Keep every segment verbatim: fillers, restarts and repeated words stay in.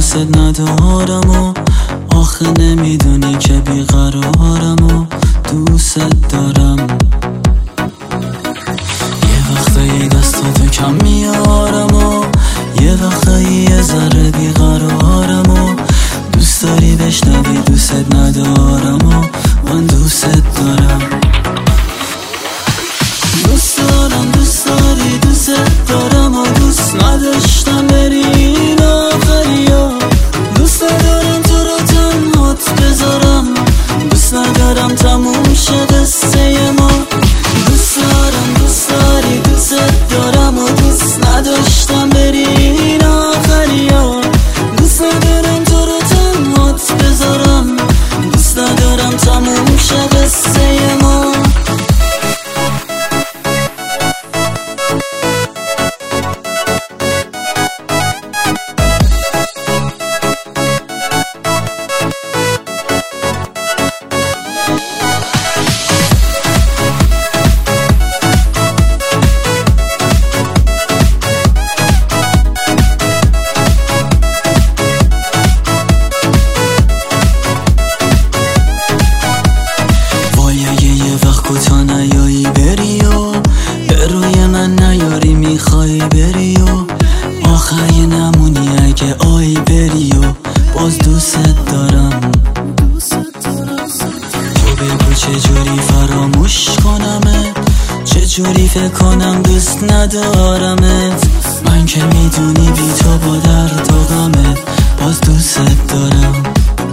دوست ندارم و آخه نمیدونی که بیقرارم و دوست دارم. یه وقتایی دستاتو کم میارم و یه وقتایی یه ذره بیقرارم و دوست داری بشنوی دوست ندارم و من دوست دارم. دوست دارم دوست داری دوست دارم و دوست نداشتم بری این آخریا. دوست ندارم تو رو تنهات بذارم، دوست ندارم تموم شه قصه ما. دوست دارم دوست داری دوست دارم و دوست نداشتم بری این آخریا. دوست ندارم تو رو تنهات بذارم، دوست ندارم تموم شه قصه ما. کوتا نیایی بری و به روی من نیاری میخوای بری و آخری نمونی اگه آی بری و باز دوست دارم. تو بگو چجوری فراموش کنمت، چجوری فکر کنم دوست ندارمت. من که میدونی بی تو با درد و غمت باز دوست دارم.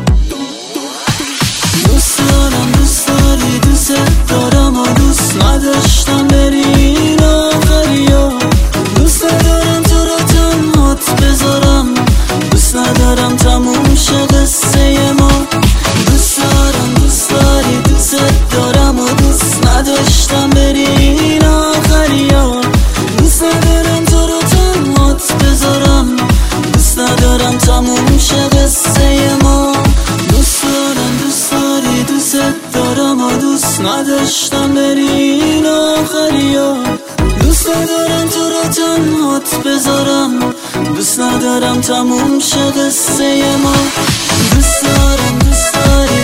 دوست دارم دوست داری دوست دارم و دوست نداشتم بری این آخریا. دوست ندارم تو رو تنهات بذارم، دوست ندارم تموم شه قصه ما. دوست دارم دوست داری دوست دارم و دوست نداشتم بری این آخریا. دوست ندارم تو رو تنهات بذارم، دوست ندارم تموم شه قصه ما. دوست دارم دوست داری دوست دارم و دوست نداشتم بری این آخریا. دوست ندارم تو رو تنهات بذارم، دوست ندارم تموم شه قصه ما. دوست دارم دوست داری